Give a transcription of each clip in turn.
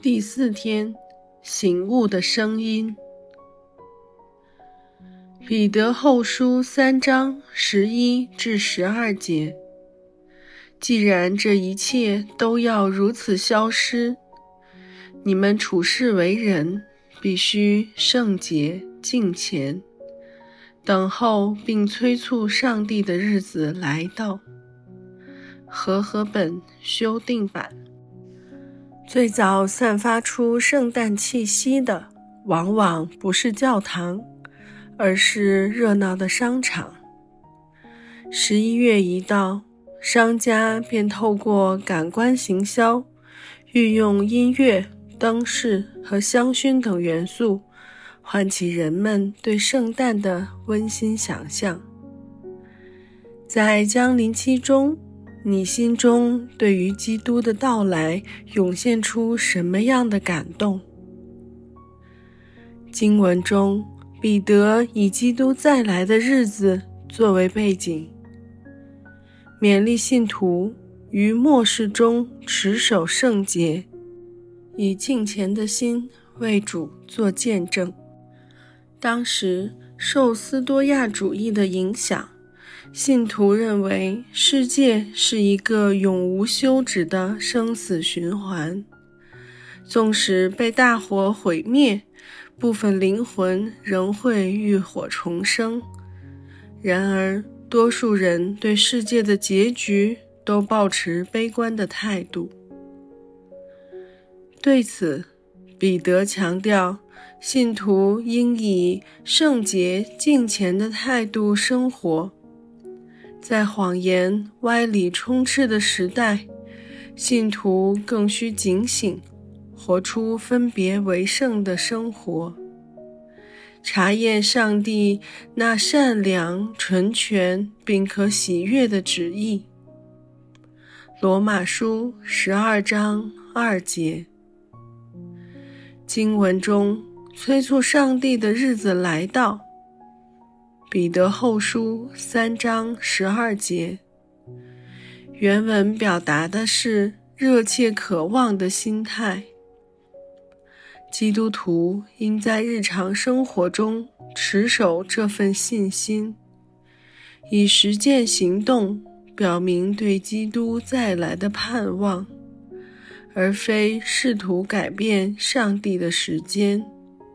第4天，醒悟的声音。彼得后书3章11至12节。既然这一切都要如此消失，你们处事为人必须圣洁敬虔，等候并催促上帝的日子来到。和合本修订版。最早散发出圣诞气息的，往往不是教堂，而是热闹的商场。11月一到，商家便透过感官行销，运用音乐、灯饰和香薰等元素，唤起人们对圣诞的温馨想象。在降临期中，你心中对于基督的到来涌现出什么样的感动？经文中，彼得以基督再来的日子作为背景，勉励信徒于末世中持守圣洁，以敬虔的心为主做见证。当时受斯多亚主义的影响，信徒认为世界是一个永无休止的生死循环，纵使被大火毁灭，部分灵魂仍会浴火重生。然而，多数人对世界的结局都抱持悲观的态度。对此，彼得强调，信徒应以圣洁敬虔的态度生活。在谎言、歪理充斥的时代，信徒更需警醒，活出分别为圣的生活，查验上帝那善良、纯全并可喜悦的旨意。罗马书12章2节。经文中催促上帝的日子来到。彼得后书3章12节，原文表达的是热切渴望的心态。基督徒应在日常生活中持守这份信心，以实践行动表明对基督再来的盼望，而非试图改变上帝的时间。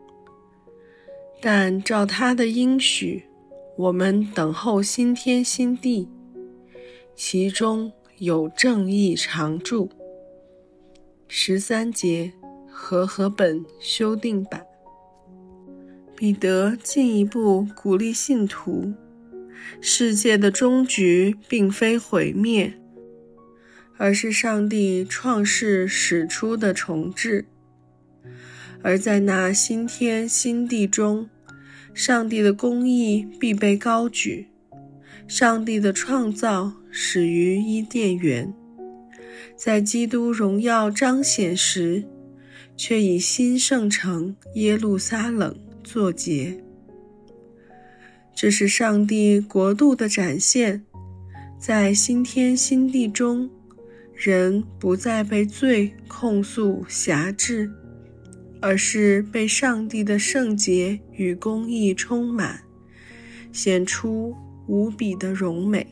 但照他的应许，我们等候新天新地，其中有正义常驻。13节，和合本修订版。彼得进一步鼓励信徒，世界的终局并非毁灭，而是上帝创世始出的重置。而在那新天新地中，上帝的公义必被高举，上帝的创造始于伊甸园，在基督荣耀彰显时，却以新圣城耶路撒冷作结。这是上帝国度的展现，在新天新地中，人不再被罪控诉辖制，而是被上帝的圣洁与公义充满，显出无比的荣美。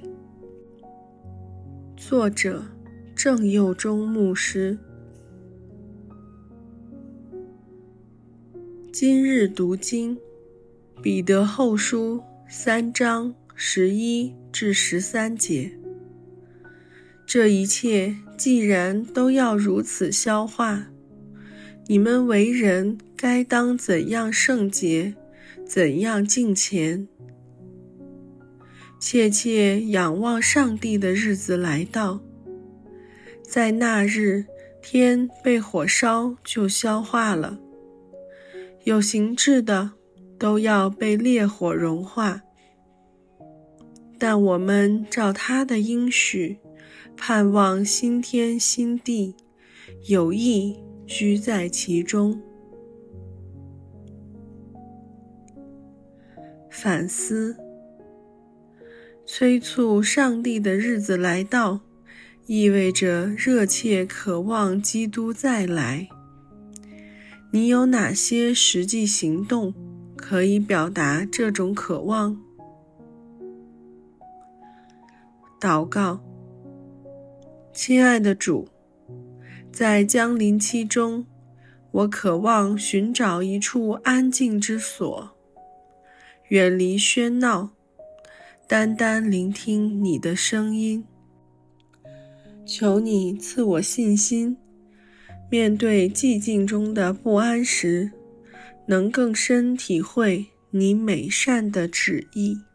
作者郑佑中牧师。今日读经，彼得后书3章11至13节。这一切既然都要如此消化，你们为人该当怎样圣洁，怎样敬虔，切切仰望上帝的日子来到。在那日，天被火烧就消化了，有形质的都要被烈火融化。但我们照他的应许，盼望新天新地，有义居在其中。反思：催促上帝的日子来到，意味着热切渴望基督再来， 你有哪些实际行动可以表达这种渴望？祷告。亲爱的主，在将临期中，我渴望寻找一处安静之所，远离喧闹，单单聆听你的声音。求你赐我信心，面对寂静中的不安时，能更深体会你美善的旨意。